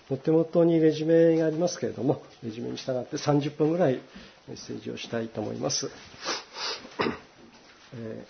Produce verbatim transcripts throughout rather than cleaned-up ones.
お手元にレジュメがありますけれども、レジュメに従ってさんじゅっぷんぐらいメッセージをしたいと思います。え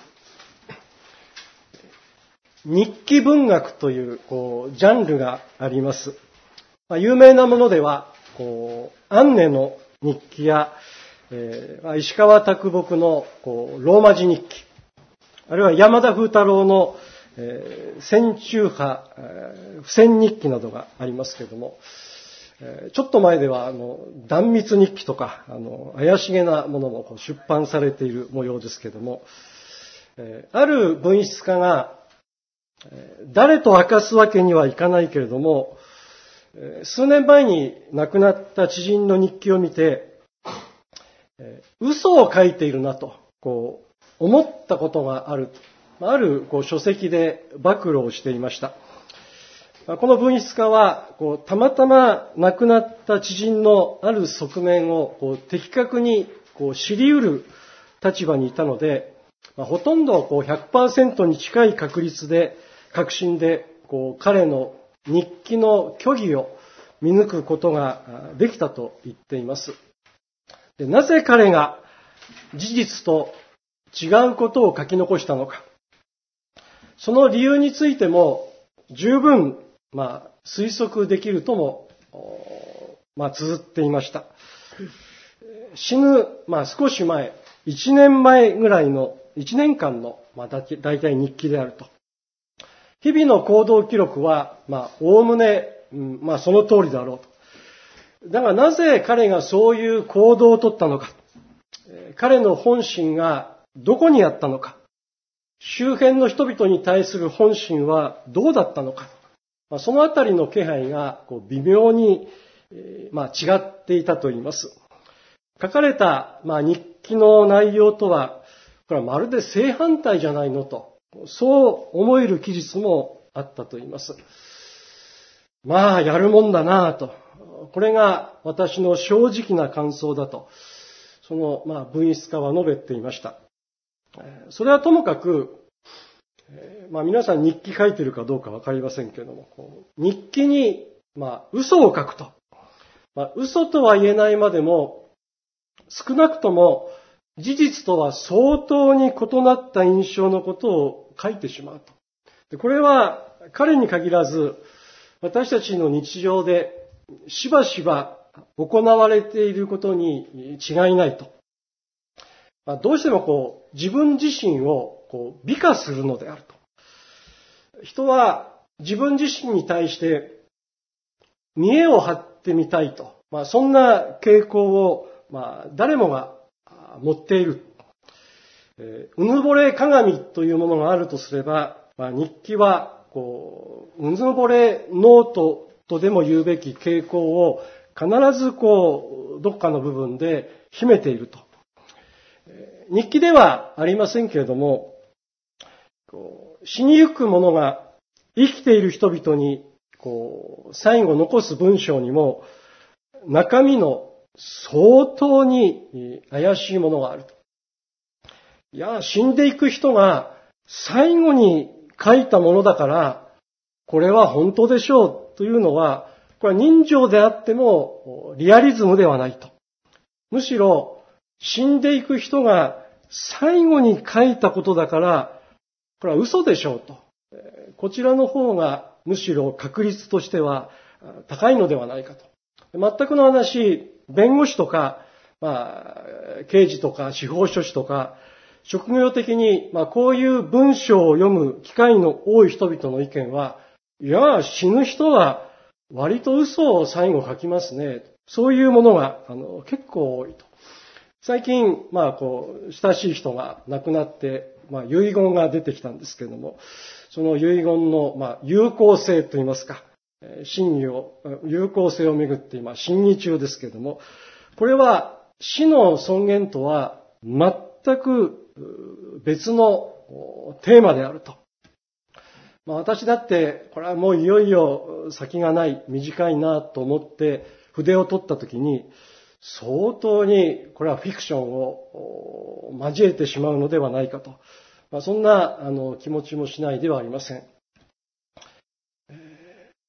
ー、日記文学という、こうジャンルがあります。まあ、有名なものでは、こうアンネの日記や、えー、石川啄木のこうローマ字日記、あるいは山田風太郎のえー、戦中派、えー、不戦日記などがありますけれども、えー、ちょっと前ではあの断密日記とかあの怪しげなものもこう出版されている模様ですけれども、えー、ある文筆家が、えー、誰と明かすわけにはいかないけれども、えー、数年前に亡くなった知人の日記を見て、えー、嘘を書いているなとこう思ったことがある。あるこう書籍で暴露をしていました。この文筆家はこうたまたま亡くなった知人のある側面をこう的確にこう知り得る立場にいたので、ほとんどこう ひゃくパーセント に近い確率で確信でこう彼の日記の虚偽を見抜くことができたと言っています。で、なぜ彼が事実と違うことを書き残したのか。その理由についても十分、まあ、推測できるとも、まあ、綴っていました。死ぬ、まあ、少し前、一年前ぐらいの、一年間の、まあ、だいたい日記であると。日々の行動記録は、まあ、おおむね、うん、まあ、その通りだろうと。だがなぜ彼がそういう行動をとったのか。彼の本心がどこにあったのか。周辺の人々に対する本心はどうだったのか。そのあたりの気配がこう微妙に、まあ、違っていたと言います。書かれた、まあ、日記の内容とは、これはまるで正反対じゃないのと、そう思える記述もあったと言います。まあ、やるもんだなぁと。これが私の正直な感想だと、その、まあ、文筆家は述べていました。それはともかく、まあ皆さん日記書いてるかどうかわかりませんけれども、日記に、まあ嘘を書くと。まあ嘘とは言えないまでも、少なくとも事実とは相当に異なった印象のことを書いてしまうと。でこれは彼に限らず、私たちの日常でしばしば行われていることに違いないと。まあ、どうしてもこう自分自身をこう美化するのであると。人は自分自身に対して見栄を張ってみたいと。まあ、そんな傾向を、まあ、誰もが持っている。えー、うぬぼれ鏡というものがあるとすれば、まあ、日記はこううぬぼれノートとでも言うべき傾向を必ずこうどっかの部分で秘めていると。日記ではありませんけれども、こう死にゆく者が生きている人々にこう最後残す文章にも中身の相当に怪しいものがあると。いや、死んでいく人が最後に書いたものだからこれは本当でしょうというのは、これは人情であってもリアリズムではないと。むしろ死んでいく人が最後に書いたことだから、これは嘘でしょうと。こちらの方がむしろ確率としては高いのではないかと。全くの話、弁護士とか、まあ、刑事とか司法書士とか、職業的に、まあ、こういう文章を読む機会の多い人々の意見は、いや、死ぬ人は割と嘘を最後書きますね。そういうものがあの結構多いと。最近、まあ、こう、親しい人が亡くなって、まあ、遺言が出てきたんですけれども、その遺言の、まあ、有効性といいますか、真偽を、有効性をめぐって今、審議中ですけれども、これは死の尊厳とは全く別のテーマであると。まあ、私だって、これはもういよいよ先がない、短いなと思って筆を取ったときに、相当にこれはフィクションを交えてしまうのではないかと、まあ、そんなあの気持ちもしないではありません。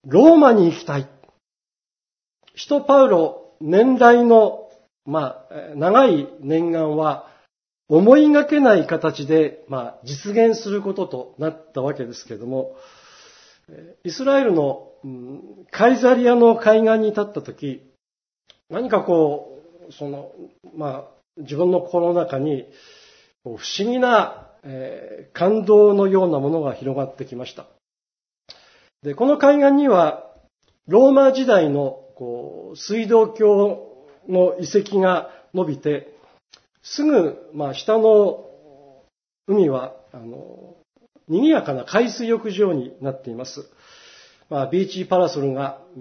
ローマに行きたい。使徒パウロ、年代の、まあ、長い念願は、思いがけない形で、まあ、実現することとなったわけですけれども、イスラエルの、うん、カイザリアの海岸に立ったとき、何かこう、その、まあ、自分の心の中に、不思議な、えー、感動のようなものが広がってきました。で、この海岸には、ローマ時代のこう水道橋の遺跡が伸びて、すぐ、まあ、下の海は、あの、賑やかな海水浴場になっています。まあ、ビーチパラソルが、うん、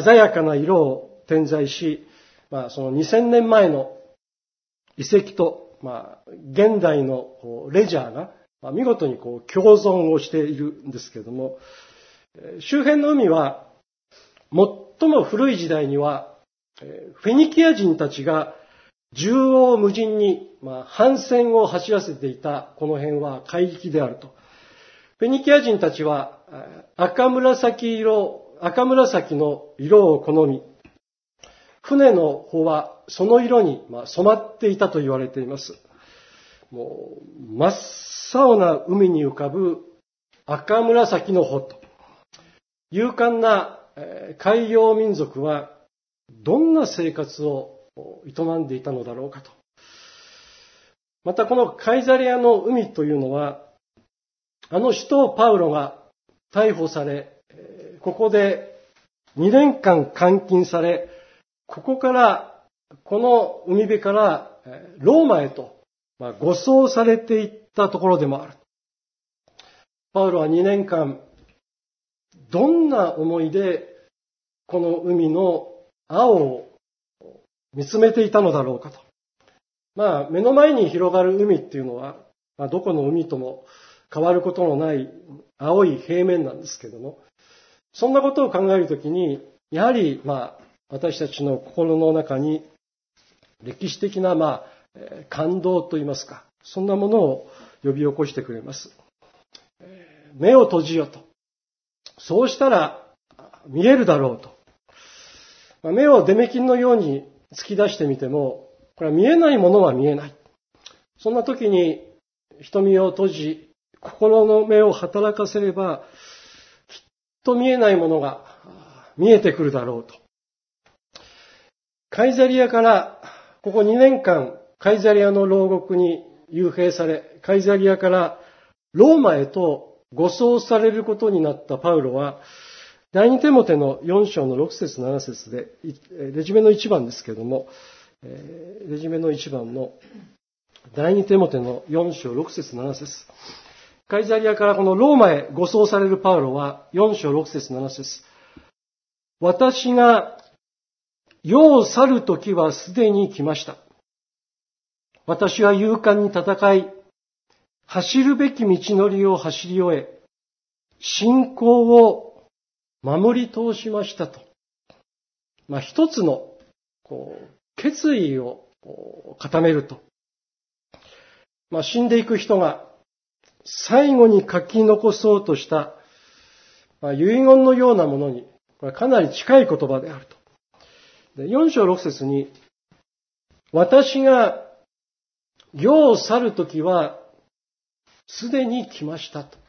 鮮やかな色を点在し、まあ、そのにせんねんまえの遺跡と、まあ、現代のこうレジャーが、まあ、見事にこう共存をしているんですけれども、周辺の海は、最も古い時代には、フェニキア人たちが縦横無尽に、まあ、帆船を走らせていたこの辺は海域であると。フェニキア人たちは赤紫色、赤紫の色を好み、船の方はその色に染まっていたと言われています。もう真っ青な海に浮かぶ赤紫の帆と。勇敢な海洋民族はどんな生活を営んでいたのだろうかと。またこのカイザリアの海というのは、あの使徒パウロが逮捕され、ここでにねんかん監禁され、ここから、この海辺からローマへと護送されていったところでもある。パウロはにねんかん、どんな思いでこの海の青を見つめていたのだろうかと。まあ、目の前に広がる海っていうのは、まあ、どこの海とも変わることのない青い平面なんですけども、そんなことを考えるときに、やはり、まあ、私たちの心の中に歴史的な、まあ、感動といいますか、そんなものを呼び起こしてくれます。目を閉じよと。そうしたら見えるだろうと。目をデメキンのように突き出してみても、これは見えないものは見えない。そんな時に瞳を閉じ、心の目を働かせれば、きっと見えないものが見えてくるだろうと。カイザリアから、ここにねんかん、カイザリアの牢獄に幽閉され、カイザリアからローマへと護送されることになったパウロは、第二テモテのよん章のろく節なな節で、レジュメのいちばんですけれども、レジュメのいちばんの第二テモテのよん章ろく節なな節。カイザリアからこのローマへ護送されるパウロはよん章ろく節なな節。私が世を去る時はすでに来ました。私は勇敢に戦い、走るべき道のりを走り終え、信仰を守り通しましたと。まあ、一つのこう決意を固めると。まあ、死んでいく人が最後に書き残そうとした、まあ、遺言のようなものに、これかなり近い言葉であると。でよん章ろく節に、私が世を去るときはすでに来ましたと。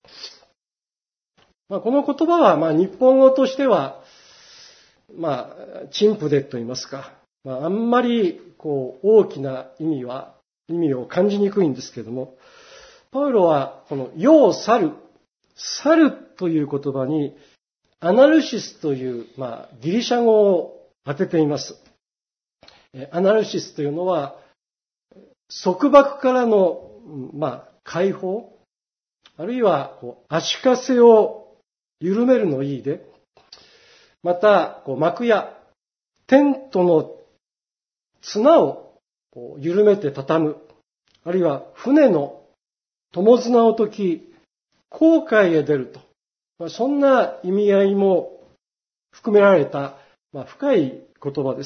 まあ、この言葉はまあ日本語としては、まあ、陳腐でと言いますか、まあ、あんまりこう大きな意味は、意味を感じにくいんですけれども、パウロはこの世を去る、去るという言葉にアナルシスという、まあ、ギリシャ語を当てています。アナルシスというのは束縛からの、まあ、解放、あるいはこう足かせを緩めるの意で、またこう幕やテントの綱をこう緩めて畳む、あるいは船の友綱を解き航海へ出ると、まあ、そんな意味合いも含められた、まあ、深い言葉です。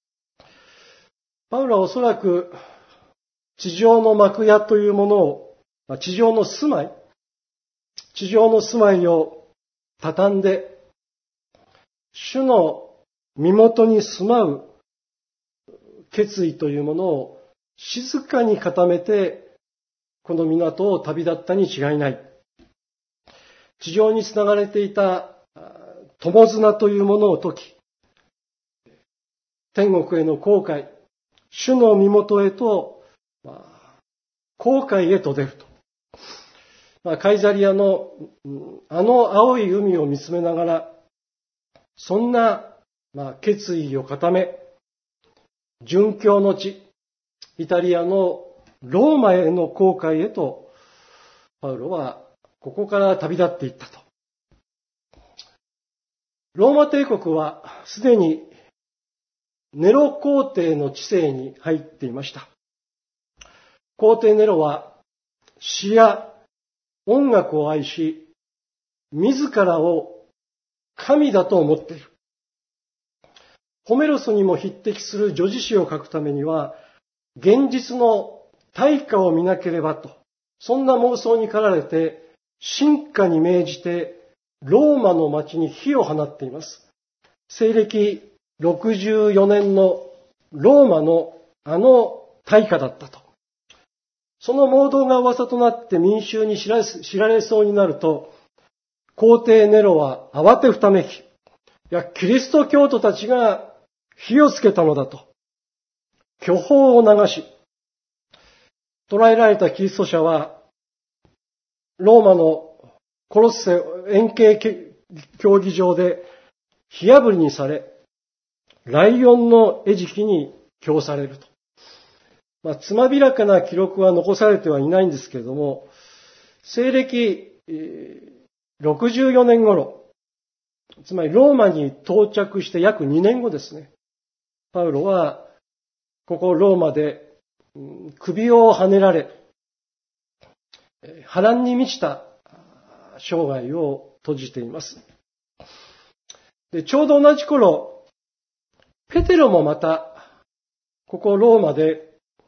パウロはおそらく地上の幕屋というものを、まあ、地上の住まい、地上の住まいを畳んで、 主の身元に住まう決意というものを静かに固めて、この港を旅立ったに違いない。地上につながれていた友綱というものを解き、天国への航海、主の身元へと、まあ、航海へと出ると。まあ、カイザリアのあの青い海を見つめながら、そんな、まあ、決意を固め、殉教の地、イタリアのローマへの航海へと、パウロはここから旅立っていったと。ローマ帝国はすでにネロ皇帝の治世に入っていました。皇帝ネロは詩や音楽を愛し、自らを神だと思っている。ホメロスにも匹敵する叙事詩を書くためには、現実の対価を見なければと、そんな妄想に駆られて、臣下に命じて、ローマの町に火を放っています。西暦ろくじゅうよねんのローマのあの大火だったと。その妄動が噂となって民衆に知られ、知られそうになると、皇帝ネロは慌てふためき、いや、キリスト教徒たちが火をつけたのだと、巨砲を流し、捕らえられたキリスト者は、ローマのコロッセ円形競技場で火あぶりにされ、ライオンの餌食に供されると。まあ、つまびらかな記録は残されてはいないんですけれども、西暦ろくじゅうよねん頃、つまりローマに到着して約にねんごですね。パウロは、ここローマで首をはねられ、波乱に満ちた生涯を閉じています。で、ちょうど同じ頃、ペテロもまた、ここローマで、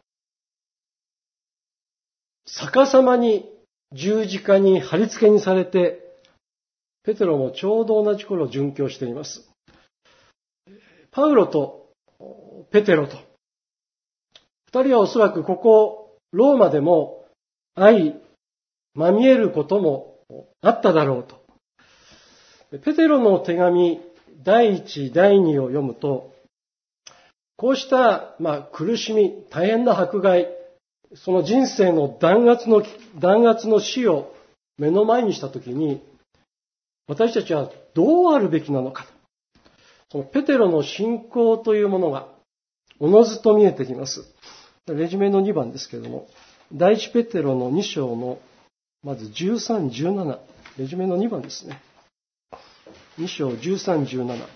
逆さまに十字架に貼り付けにされて、ペテロもちょうど同じ頃殉教しています。パウロとペテロと、二人はおそらくここローマでも相まみえることもあっただろうと。ペテロの手紙第一、第二を読むと、こうした、まあ、苦しみ、大変な迫害、その人生の弾圧の、弾圧の死を目の前にしたときに、私たちはどうあるべきなのか。そのペテロの信仰というものが、おのずと見えてきます。レジュメのにばんですけれども、第一ペテロのに章の、まずじゅうさん、じゅうなな、レジュメのにばんですね。に章じゅうさん、じゅうなな。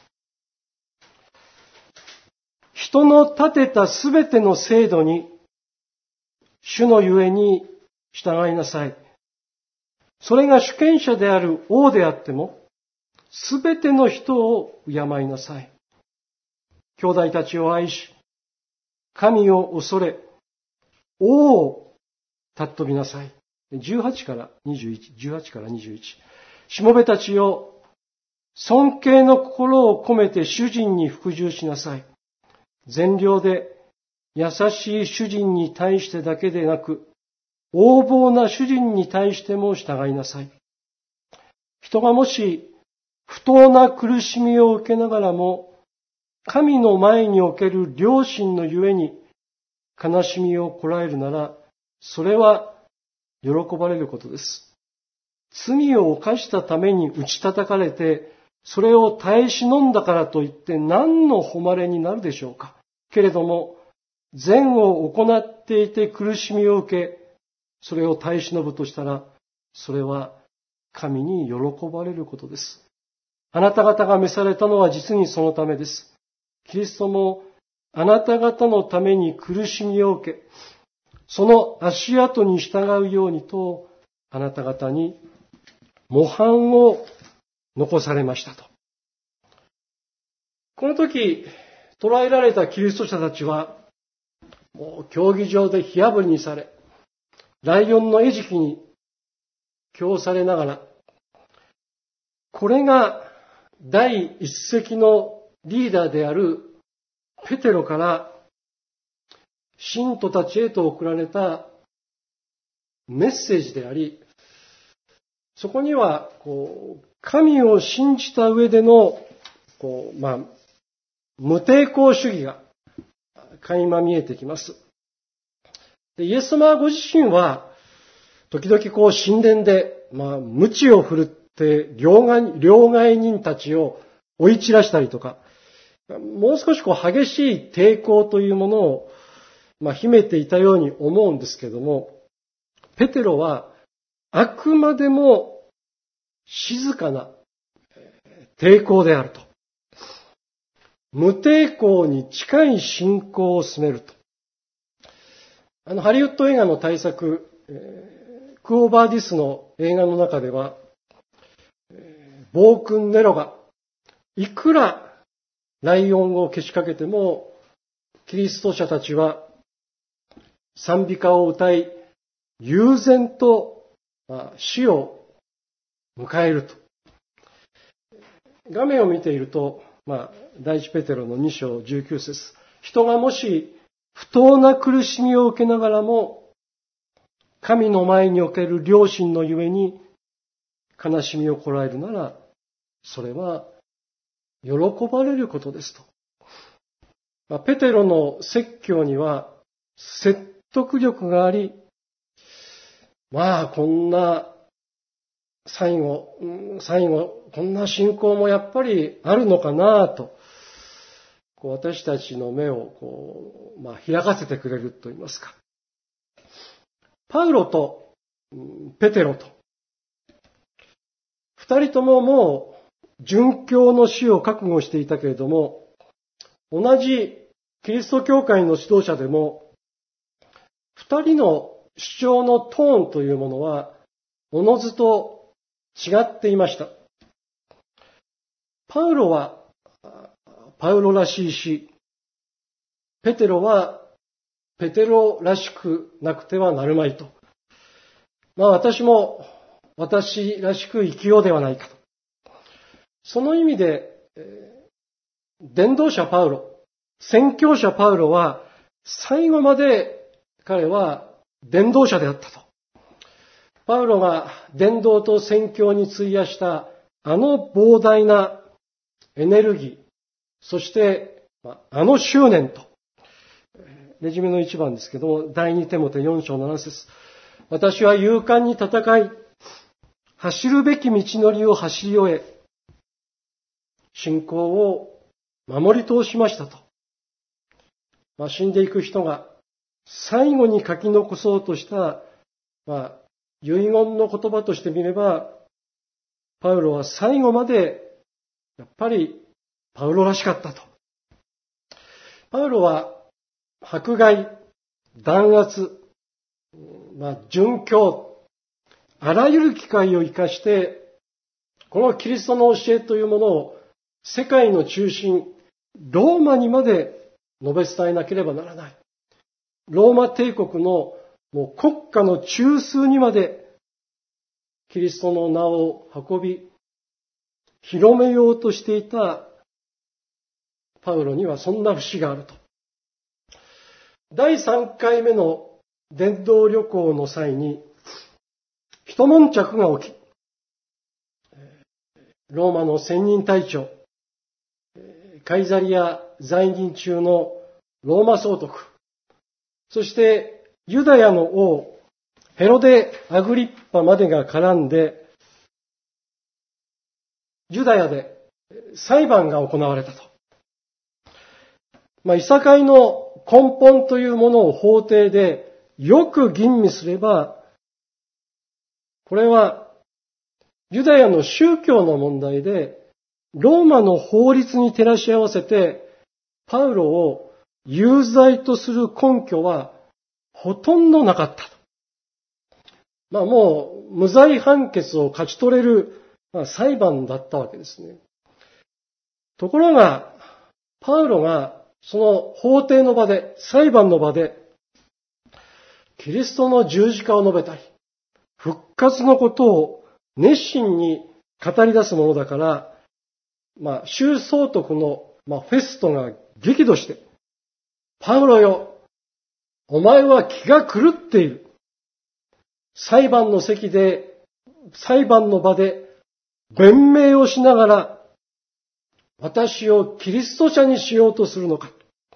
人の立てたすべての制度に、主のゆえに従いなさい。それが主権者である王であっても、すべての人を敬いなさい。兄弟たちを愛し、神を恐れ、王を尊びなさい。じゅうはちからにじゅういち、じゅうはちからにじゅういち。しもべたちよ、尊敬の心を込めて主人に服従しなさい。善良で優しい主人に対してだけでなく、横暴な主人に対しても従いなさい。人がもし不当な苦しみを受けながらも、神の前における良心のゆえに悲しみをこらえるなら、それは喜ばれることです。罪を犯したために打ち叩かれて、それを耐え忍んだからといって何の誉れになるでしょうか。けれども、善を行っていて苦しみを受け、それを耐え忍ぶとしたら、それは神に喜ばれることです。あなた方が召されたのは実にそのためです。キリストもあなた方のために苦しみを受け、その足跡に従うようにと、あなた方に模範を残されましたと。この時、捕らえられたキリスト者たちは、もう競技場で火あぶりにされ、ライオンの餌食に供されながら、これが第一隻のリーダーであるペテロから信徒たちへと送られたメッセージであり、そこにはこう神を信じた上でのこう、まあ、無抵抗主義が垣間見えてきます。でイエス様ご自身は時々こう神殿で、まあ、鞭を振るって両替両替人たちを追い散らしたりとか、もう少しこう激しい抵抗というものを、まあ、秘めていたように思うんですけども、ペテロはあくまでも静かな抵抗であると。無抵抗に近い信仰を進めると。あの、ハリウッド映画の大作、えー、クオーバーディスの映画の中では、えー、暴君ネロがいくらライオンをけしかけても、キリスト者たちは賛美歌を歌い、悠然と死を迎えると。画面を見ていると、まあ、第一ペテロのに章じゅうきゅう節。人がもし不当な苦しみを受けながらも、神の前における良心のゆえに悲しみをこらえるなら、それは喜ばれることですと。まあ、ペテロの説教には説得力があり、まあこんな最後、最後、こんな信仰もやっぱりあるのかなと、こう私たちの目をこう、まあ、開かせてくれると言いますか。パウロとペテロと、二人とももう殉教の死を覚悟していたけれども、同じキリスト教会の指導者でも、二人の主張のトーンというものは、おのずと違っていました。パウロはパウロらしいし、ペテロはペテロらしくなくてはなるまいと。まあ私も私らしく生きようではないかと。その意味で、伝道者パウロ、宣教者パウロは最後まで彼は伝道者であったと。パウロが伝道と宣教に費やしたあの膨大なエネルギー、そしてあの執念と、レジュメの一番ですけども、第二テモテよん章なな節。私は勇敢に戦い、走るべき道のりを走り終え、信仰を守り通しましたと。まあ、死んでいく人が最後に書き残そうとした、まあ、遺言の言葉としてみれば、パウロは最後までやっぱりパウロらしかったと。パウロは迫害、弾圧、まあ、殉教、あらゆる機会を生かして、このキリストの教えというものを世界の中心、ローマにまで述べ伝えなければならない。ローマ帝国のもう国家の中枢にまでキリストの名を運び、広めようとしていたパウロにはそんな節があると。だいさんかいめの伝道旅行の際に、一悶着が起き、ローマの専任隊長、カイザリア在任中のローマ総督、そしてユダヤの王、ヘロデ・アグリッパまでが絡んで、ユダヤで裁判が行われたと。まあ、いさかいの根本というものを法廷でよく吟味すれば、これはユダヤの宗教の問題で、ローマの法律に照らし合わせて、パウロを有罪とする根拠はほとんどなかったと。まあもう無罪判決を勝ち取れる、まあ、裁判だったわけですね。ところが、パウロがその法廷の場で、裁判の場で、キリストの十字架を述べたり、復活のことを熱心に語り出すものだから、 まあ、州総督の、まあ、フェストが激怒して、パウロよ、お前は気が狂っている。裁判の席で、裁判の場で弁明をしながら、私をキリスト者にしようとするのか。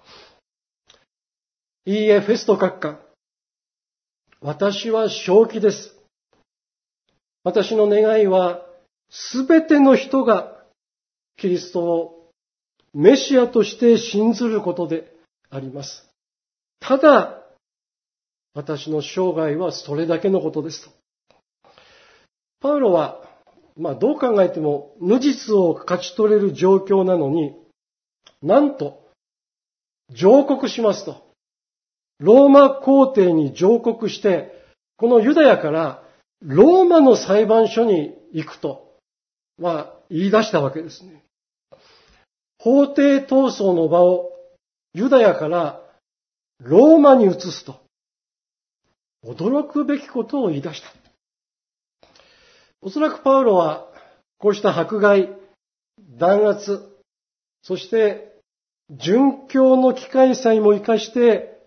いいえ、フェスト閣下。私は正気です。私の願いは、すべての人がキリストをメシアとして信ずることであります。ただ、私の生涯はそれだけのことですと。パウロは、まあどう考えても無実を勝ち取れる状況なのに、なんと、上告しますと。ローマ皇帝に上告して、このユダヤからローマの裁判所に行くと、まあ言い出したわけですね。法廷闘争の場をユダヤからローマに移すと、驚くべきことを言い出した。おそらくパウロはこうした迫害、弾圧、そして殉教の機会さえも生かして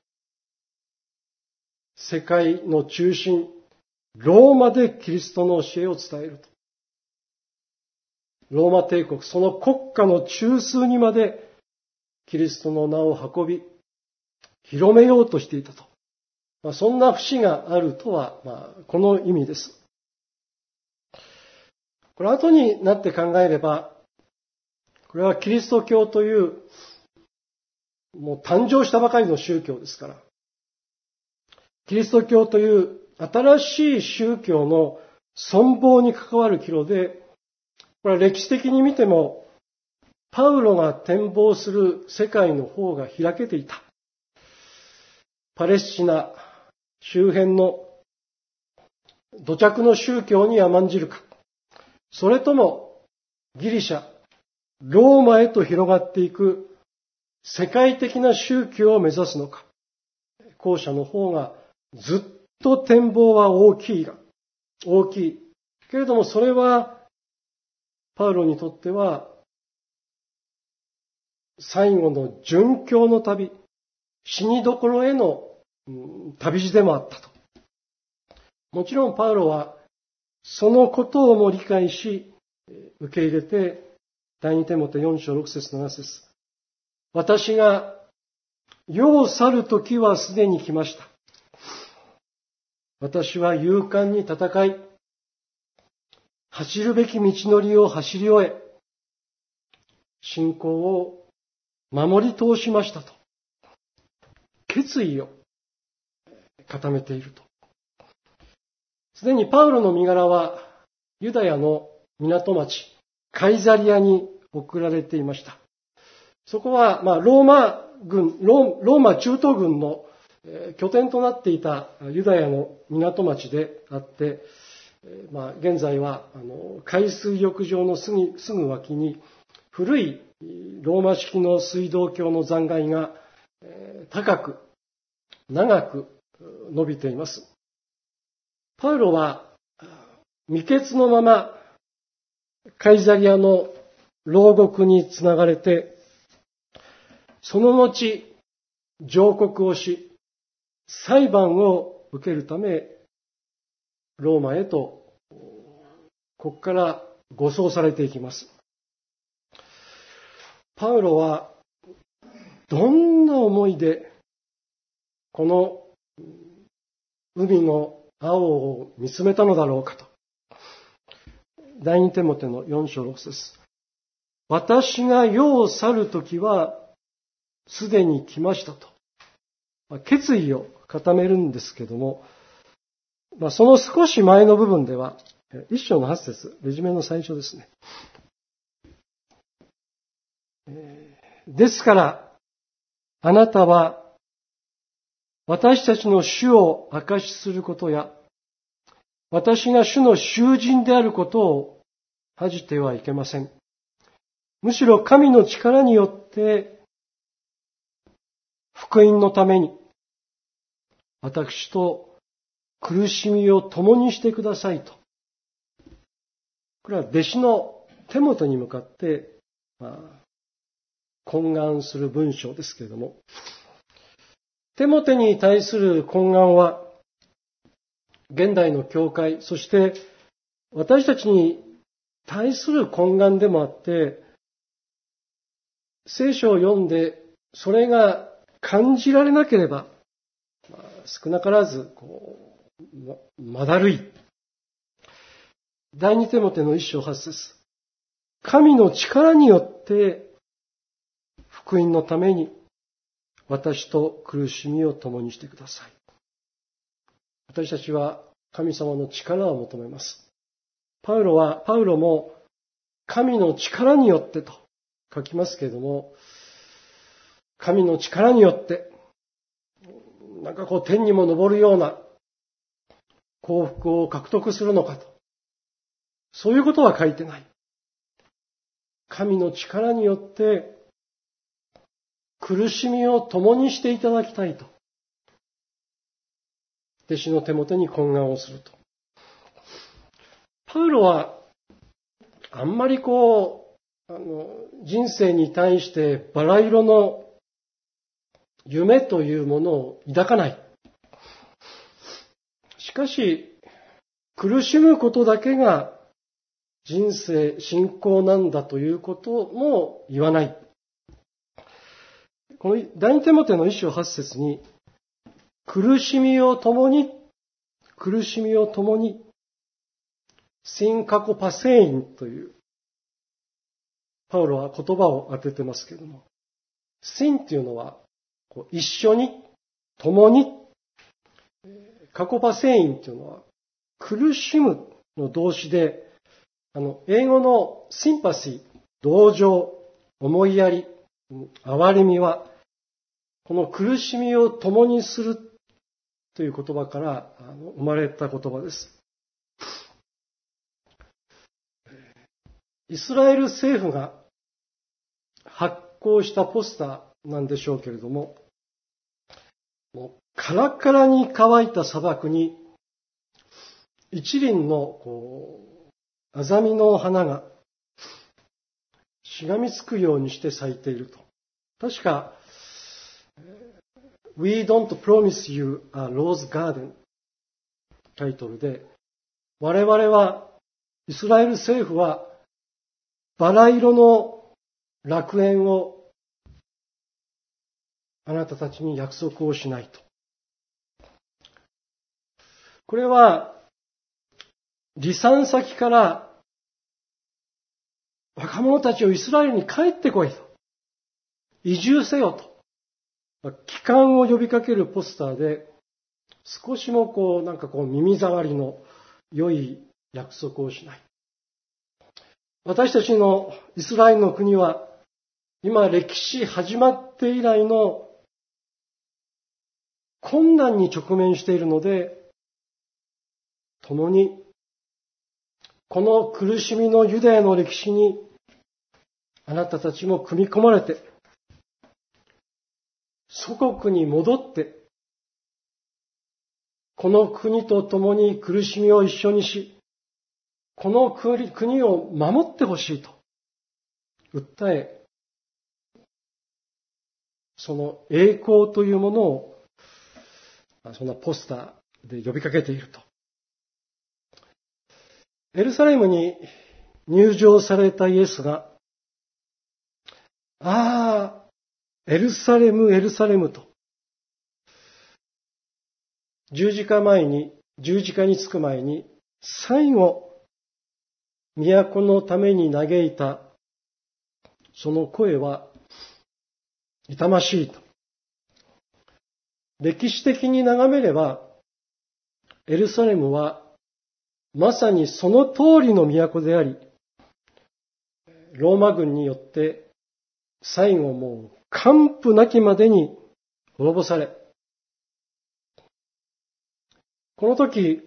世界の中心、ローマでキリストの教えを伝えると。ローマ帝国、その国家の中枢にまでキリストの名を運び、広めようとしていたと。まあ、そんな節があるとは、まあ、この意味です。これ後になって考えれば、これはキリスト教という、もう誕生したばかりの宗教ですから、キリスト教という新しい宗教の存亡に関わる岐路で、これは歴史的に見ても、パウロが展望する世界の方が開けていた。パレスチナ周辺の土着の宗教に甘んじるか、それともギリシャ、ローマへと広がっていく世界的な宗教を目指すのか、後者の方がずっと展望は大きいが、大きい。けれどもそれはパウロにとっては最後の殉教の旅、死にどころへの旅路でもあったと。もちろんパウロはそのことをも理解し、受け入れて、第二テモテよん章ろく節なな節。私が世を去る時はすでに来ました。私は勇敢に戦い、走るべき道のりを走り終え、信仰を守り通しましたと。決意を固めていると。すでにパウロの身柄はユダヤの港町カイザリアに送られていました。そこは、まあ、ローマ軍、ローマ中東軍の拠点となっていたユダヤの港町であって、まあ、現在はあの海水浴場のすぐ、すぐ脇に古いローマ式の水道橋の残骸が高く長く伸びています。パウロは未決のままカイザリアの牢獄につながれて、その後上告をし、裁判を受けるためローマへとここから護送されていきます。パウロはどんな思いでこの海の青を見つめたのだろうかと。第二テモテのよん章ろく節。私が世を去るときはすでに来ましたと。決意を固めるんですけども、まあ、その少し前の部分では、一章の八節、レジュメの最初ですね。ですから、あなたは私たちの主を証しすることや、私が主の囚人であることを恥じてはいけません。むしろ神の力によって、福音のために、私と苦しみを共にしてくださいと。これは弟子のテモテに向かってまあ、懇願する文章ですけれども、テモテに対する懇願は、現代の教会、そして私たちに対する懇願でもあって、聖書を読んでそれが感じられなければ、まあ、少なからずこうまだるい。第二テモテの一章八節。神の力によって福音のために私と苦しみを共にしてください。私たちは神様の力を求めます。パウロは、パウロも神の力によってと書きますけれども、神の力によって、なんかこう天にも昇るような幸福を獲得するのかと。そういうことは書いてない。神の力によって苦しみを共にしていただきたいと。弟子のテモテに懇願をすると。パウロはあんまりこう、あの、人生に対してバラ色の夢というものを抱かない。しかし、苦しむことだけが人生、信仰なんだということも言わない。この第二テモテの一章八節に、苦しみを共に、苦しみを共に、シンカコパセインという、パウロは言葉を当ててますけれども、シンっていうのは、一緒に、共に、カコパセインっていうのは、苦しむの動詞で、あの、英語のシンパシー、同情、思いやり、憐れみは、この苦しみを共にするという言葉から生まれた言葉です。イスラエル政府が発行したポスターなんでしょうけれども、もうカラカラに乾いた砂漠に一輪のこうアザミの花がしがみつくようにして咲いていると。確か、We don't promise you a rose garden タイトルで、我々は、イスラエル政府はバラ色の楽園をあなたたちに約束をしないと。これは、離散先から若者たちをイスラエルに帰ってこいと。移住せよと。帰還を呼びかけるポスターで、少しもこう、なんかこう耳障りの良い約束をしない。私たちのイスラエルの国は、今歴史始まって以来の困難に直面しているので、共に、この苦しみのユダヤの歴史に、あなたたちも組み込まれて、祖国に戻って、この国と共に苦しみを一緒にし、この国を守ってほしいと訴え、その栄光というものを、そんなポスターで呼びかけていると。エルサレムに入場されたイエスが、ああ、エルサレム、エルサレムと。十字架前に、十字架につく前に、最後、都のために嘆いた、その声は、痛ましいと。歴史的に眺めれば、エルサレムは、まさにその通りの都であり、ローマ軍によって、最後もう完膚なきまでに滅ぼされ、この時、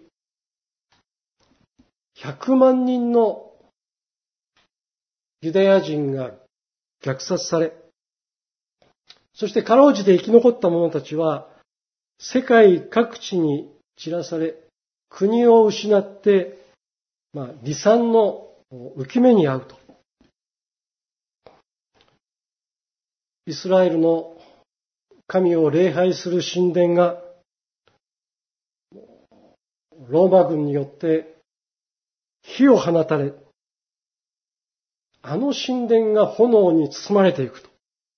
ひゃくまんにんのユダヤ人が虐殺され、そしてかろうじて生き残った者たちは、世界各地に散らされ、国を失って、まあ、離散の浮き目に遭うと。 イスラエルの神を礼拝する神殿がローマ軍によって火を放たれ、あの神殿が炎に包まれていくと。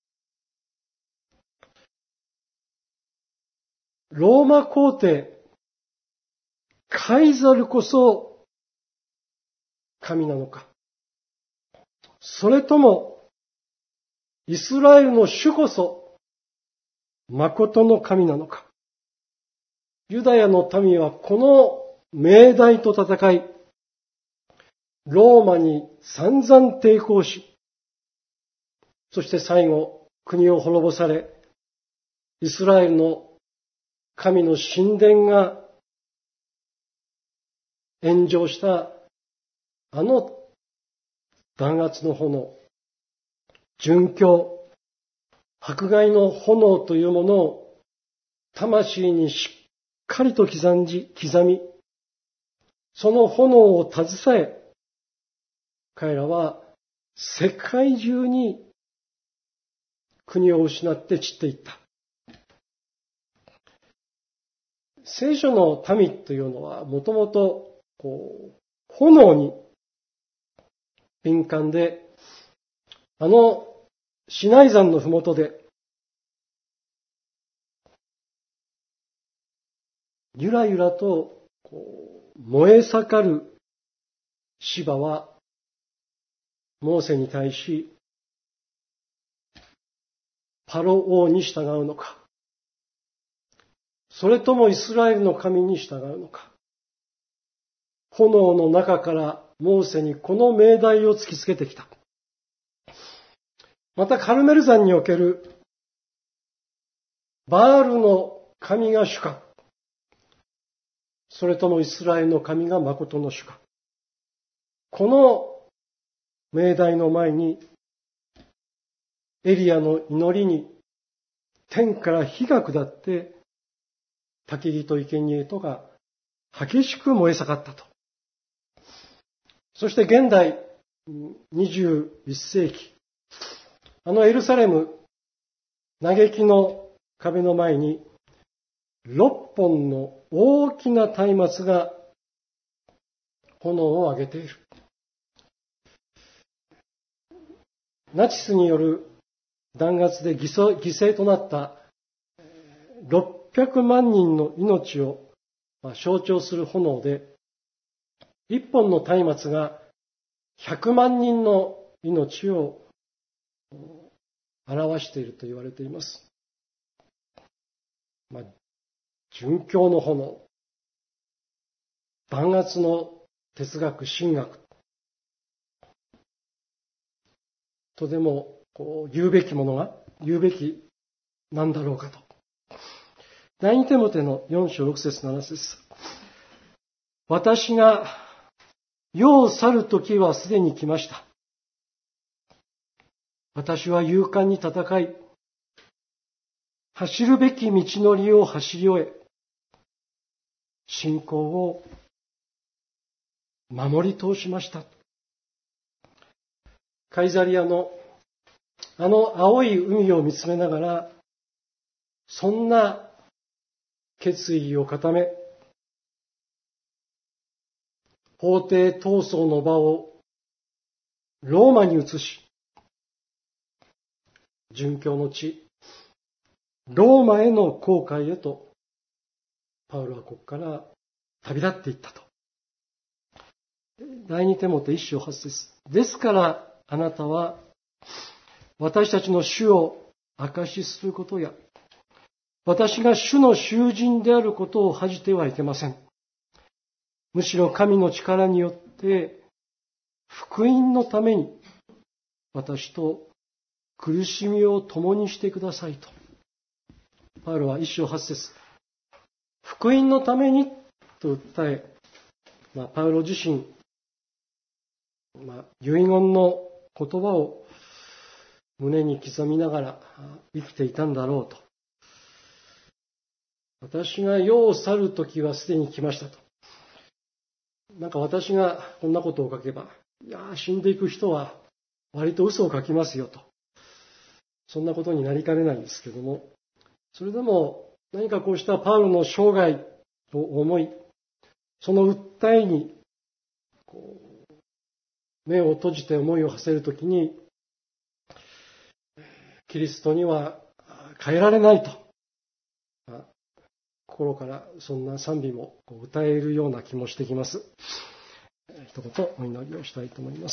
ローマ皇帝、カイザルこそ神なのか、それともイスラエルの主こそ誠の神なのか。ユダヤの民はこの命題と戦い、ローマに散々抵抗し、そして最後国を滅ぼされ、イスラエルの神の神殿が炎上したあの弾圧の炎、殉教、迫害の炎というものを魂にしっかりと刻んじ、刻み、その炎を携え、彼らは世界中に国を失って散っていった。聖書の民というのはもともとこう炎に敏感で、あのシナイ山のふもとでゆらゆらとこう燃え盛る芝はモーセに対しパロ王に従うのか、それともイスラエルの神に従うのか。炎の中からモーセにこの命題を突きつけてきた。またカルメル山におけるバールの神が主か、それともイスラエルの神が誠の主か。この命題の前にエリアの祈りに天から火が下って焚き木と生贄とが激しく燃え盛ったと。そして現代にじゅういっ世紀、あのエルサレム嘆きの壁の前にろっぽんの大きな松明が炎を上げている。ナチスによる弾圧で犠牲となったろっぴゃくまんにんの命を象徴する炎で、一本の松明がひゃくまんにんの命を表していると言われています。まあ、殉教の炎、弾圧の哲学、神学とでもこう言うべきものが言うべきなんだろうかと。第二テモテのよん章ろく節なな節。私が世を去る時はすでに来ました。私は勇敢に戦い、走るべき道のりを走り終え、信仰を守り通しました。カイザリアのあの青い海を見つめながら、そんな決意を固め、法廷闘争の場をローマに移し、殉教の地、ローマへの航海へと、パウロはここから旅立っていったと。第二テモテいち章はち節。ですからあなたは私たちの主を証しすることや、私が主の囚人であることを恥じてはいけません。むしろ神の力によって福音のために私と苦しみを共にしてくださいと。パウロはいち章はち節。福音のためにと訴え、まあ、パウロ自身、まあ、遺言の言葉を胸に刻みながら生きていたんだろうと。私が世を去る時はすでに来ましたと。なんか私がこんなことを書けば、いや死んでいく人は割と嘘を書きますよと。 そんなことになりかねないんですけども、それでも何かこうしたパウロの生涯を思い、その訴えにこう目を閉じて思いを馳せるときに、キリストには変えられないと、心からそんな賛美も歌えるような気もしてきます。一言お祈りをしたいと思います。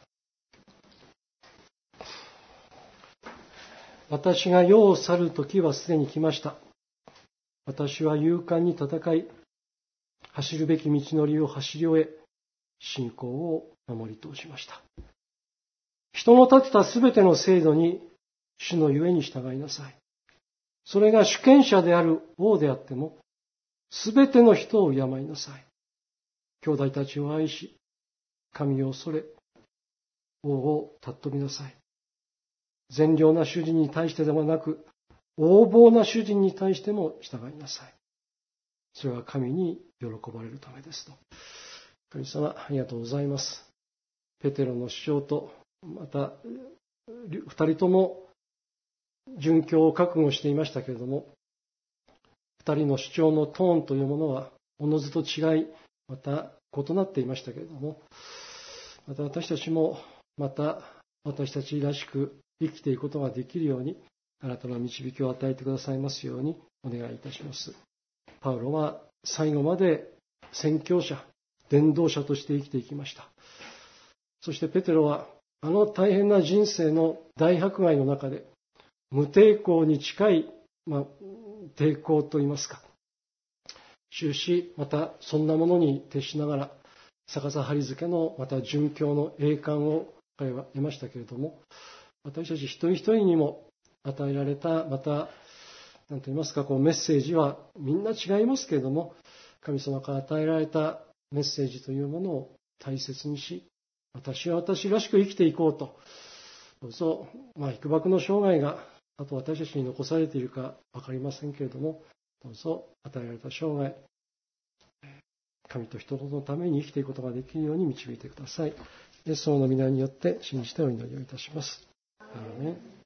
私が世を去る時はすでに来ました。私は勇敢に戦い、走るべき道のりを走り終え、信仰を守り通しました。人の立てたすべての制度に主のゆえに従いなさい。それが主権者である王であっても、すべての人を敬いなさい。兄弟たちを愛し、神を恐れ、王を尊びなさい。善良な主人に対してではなく、横暴な主人に対しても従いなさい。それは神に喜ばれるためですと。神様、ありがとうございます。ペテロの主張と、また、二人とも殉教を覚悟していましたけれども、二人の主張のトーンというものは、おのずと違い、また異なっていましたけれども、また私たちも、また私たちらしく生きていくことができるように、新たな導きを与えてくださいますようにお願いいたします。パウロは最後まで宣教者、伝道者として生きていきました。そしてペテロは、あの大変な人生の大迫害の中で、無抵抗に近い、まあ、抵抗といいますか、終始またそんなものに徹しながら、逆さ張り付けのまた殉教の栄冠を彼は得ましたけれども、私たち一人一人にも与えられた、また何と言いますか、こうメッセージはみんな違いますけれども、神様から与えられたメッセージというものを大切にし、私は私らしく生きていこうと、どうぞ、まあ、幾ばくの生涯があと私たちに残されているか分かりませんけれども、どうぞ与えられた生涯、神と人とのために生きていくことができるように導いてください。イエス様の皆によって信じてお祈りをいたします。アーメン。